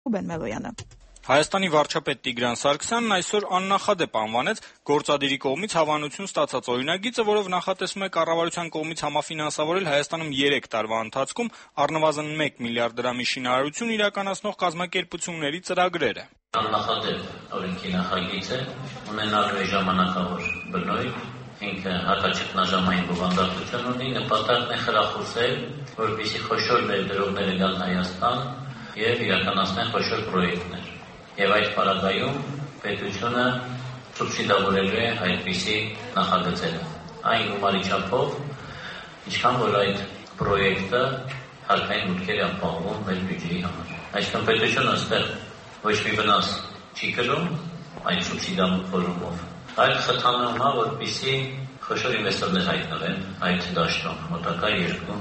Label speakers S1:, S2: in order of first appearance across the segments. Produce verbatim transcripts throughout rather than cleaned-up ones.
S1: Ռուբեն Մելոյանը։
S2: Հայաստանի վարչապետ Տիգրան Սարգսյանն այսօր աննախադեպ անվանեց գործադիրի կողմից հավանություն ստացած օրինագիծը, որով նախատեսվում է կառավարության կողմից համաֆինանսավորել Հայաստանում երեք տարվա ընթացքում առնվազն մեկ միլիարդ դրամի շինարարություն իրականացնող կազմակերպությունների ծրագրերը։
S3: Աննախադեպ օրենքի նախագիծ է, ունենալու է ժամանակավոր բնույթ, ինքը հակաճգնաժամային բովանդակություն ունի, նպատակն է խրախուսել, որպեսզի խոշոր ներդրողները գան Հայաստան եւ իրականացնեն խոշոր պրոյեկտներ։ Եվ այդ պարագայում պետությունը սուբսիդավորելու է այդպիսի նախագծերը։ Այն գումարի չափով, ինչքան որ այդ պրոյեկտը հարկային մուտքեր է ապահովում մեր բյուջեի համար։ Այսինքն պետությունը այստեղ ոչ մի վնաս չի կրում այդ սուբսիդավորումով, այլ խթանում է, որպեսզի խոշոր ինվեստորներ հայտնվեն այդ դաշտում մոտակա երկու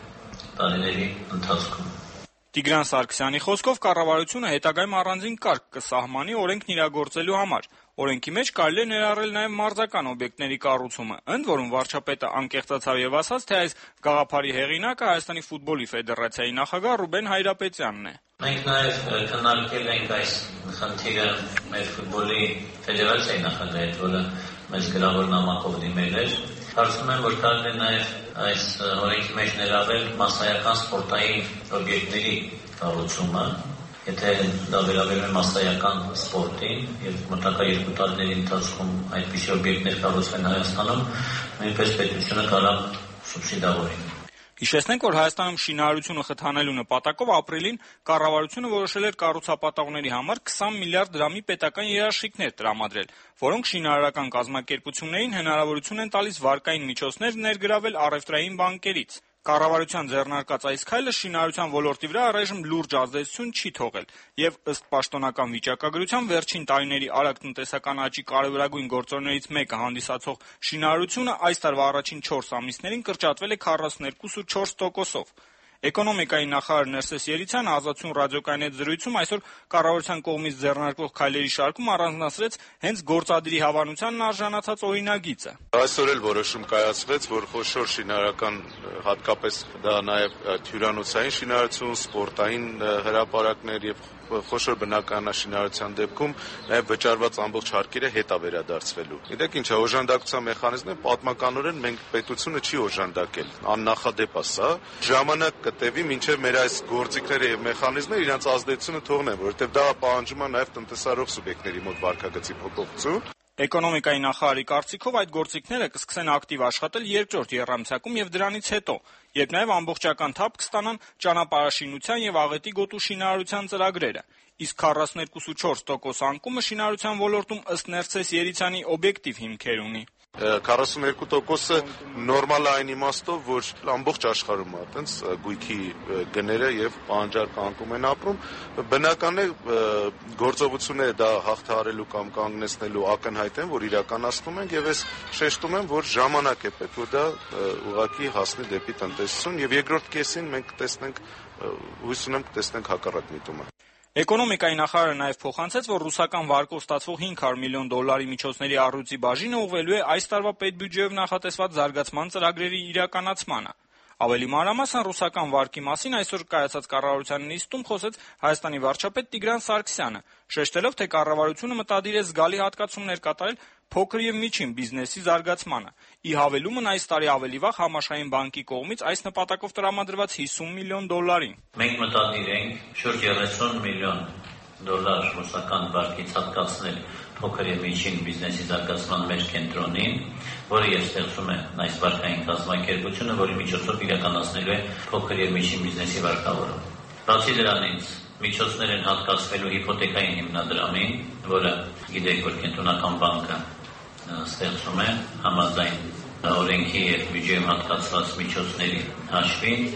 S3: տարիների ընթացքում։
S2: Տիգրան Սարգսյանի խոսքով կառավարությունը հետագայում առանձին կարգ կսահմանի օրենքն իրագործելու համար։ Օրենքի մեջ կարելի է ներառել նաև մարզական օբյեկտների կառուցումը, ընդ որում վարչապետը անկեղծացավ եւ ասաց, թե այս գաղափարի հեղինակը Հայաստանի ֆուտբոլի ֆեդերացիայի նախագահ Ռուբեն Հայրապետյանն է։
S3: Մենք նաև քննարկել ենք այս խնդիրը մեր ֆուտբոլի ֆեդերացիայի նախագահի հետ, որը մեզ գրավոր նամակով դիմել էր։ Կարծում եմ, որ կարելի է նաև այս օրենքի մեջ ներառել մասսայական սպորտային օբյեկտների կառուցումը, եթե դա վերաբերում է մասսայական սպորտին եւ մոտակա երկու տարիների ընթացքում այդպիսի օբյեկտներ կառուցվեն Հայաստանում, նույնպես պետությունը կարող սուբսիդավորի։
S2: Հիշեցնենք, որ Հայաստանում շինարարությունը խթանելու նպատակով ապրիլին կառավարությունը որոշել էր կառուցապատողների համար քսան միլիարդ դրամի պետական երաշխիքներ տրամադրել, որոնք շինարարական կազմակերպություններին հնարավորություն են տալիս վարկային միջոցներ ներգրավել առևտրային բանկերից։ Կառավարության ձեռնարկած այս քայլը շինարարության ոլորտի վրա առայժմ լուրջ ազդեցություն չի թողել, եւ ըստ պաշտոնական վիճակագրության վերջին տարիների արագ տնտեսական աճի կարեւորագույն գործոններից մեկը հանդիսացող շինարարությունը այս տարվա առաջին չորս ամիսներին կրճատվել է քառասունեքու կoma չորս տոկոսով։ Էկոնոմիկայի նախարար Ներսես Ելիցյանը Ազատություն ռադիոկայանի հետ զրույցում այսօր կառավարության կողմից ձեռնարկվող քայլերի շարքում առանձնացրեց հենց գործադիրի հավանությանն արժանացած օրինագիծը։
S4: Այսօր էլ որոշում կայացվեց, որ խոշոր շինարարական, հատկապես դա նաև հյուրանոցային շինարարություն, սպորտային հրապարակներ եւ խոշոր բնակարանաշինարարության դեպքում նաև վճարված ամբողջ հարկերը հետա վերադարձվելու։ Գիտեք ինչ է, օժանդակության մեխանիզմը պատմականորեն մենք պետությունը չի օժանդակել, աննախադեպ է սա։ Ժամանակ կտևի, մինչև մեր այս գործիքները եւ մեխանիզմները իրենց ազդեցությունը թողնեն, որովհետեւ դա պահանջում է նաև տնտեսարող սուբյեկտների մոտ վարկագծի փոփոխություն։
S2: Էկոնոմիկայի նախարարի կարծիքով այդ գործիքները կսկսեն ակտիվ աշխատել երկրորդ եռամսյակում եւ դրանից հետո, երբ նաեւ ամբողջական թափ կստանան ճանապարհաշինության եւ աղետի գոտու շինարարության ծրագրերը։ Իսկ քառասունեքու կoma չորս տոկոս անկումը շինարարության ոլորտում ըստ Ներսես Ելիցյանի օբյեկտիվ հիմքեր ունի։
S4: քառասունեքու տոկոսը նորմալ է այն իմաստով, որ ամբողջ աշխարհում է այտենց գույքի գները եւ պահանջարկը անկում են ապրում, բնական է գործողությունները դա հաղթահարելու կամ կանգնեցնելու ակնհայտ են, որ իրականացնում են եւ ես շեշտում եմ, որ ժամանակ է պետք, որ դա ուղղակի հասնի դեպի տնտեսություն եւ երկրորդ կեսին մենք տեսնենք, հույս ունեմ կտեսնենք հակառակ միտումը։
S2: Էկոնոմիկայի նախարարը նաև փոխանցեց, որ ռուսական վարկով ստացվող հինգ հարյուր միլիոն դոլարի միջոցների առյուծի բաժինը ուղղվելու է այս տարվա պետբյուջեով նախատեսված զարգացման ծրագրերի իրականացմանը։ Ավելի մանրամասն ռուսական վարկի մասին այսօր կայացած կառավարության նիստում խոսեց Հայաստանի վարչապետ Տիգրան Սարգսյանը, շեշտելով, թե կառավարությունը մտադիր է զգալի հատկացումներ կատարել փոքր եւ միջին բիզնեսի զարգացմանը։ Ի հավելումն այս տարի ավելի վաղ Համաշխարհային բանկի կողմից այս նպատակով տրամադրված հիսուն միլիոն դոլարին։
S3: Մենք մտադիր ենք շուրջ երեսուն միլիոն դոլար ռուսական վարկից հատկացնել փոքր եւ միջին բիզնեսի զարգացման մեր կենտրոնին, որը եւ ստեղծում է այս վարկային կազմակերպությունը, որի միջոցով իրականացնելու է փոքր եւ միջին բիզնեսի վարկավորում։ Բացի դրանից, միջոցներ են հատկացվելու հիփոթեքային հիմնադրամին, որը գիտեք, որ կենտրոնական բանկը ստեղծում է համաձայն օրենքի եւ բյուջեում հատկացված միջոցների հաշվին,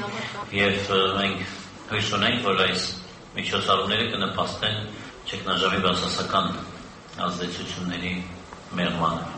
S3: եւ մենք հույս ունենք, որ այս միջոցառումները կնպաստեն ճգնաժամի բացասական ազդեցությունների մեղմանը։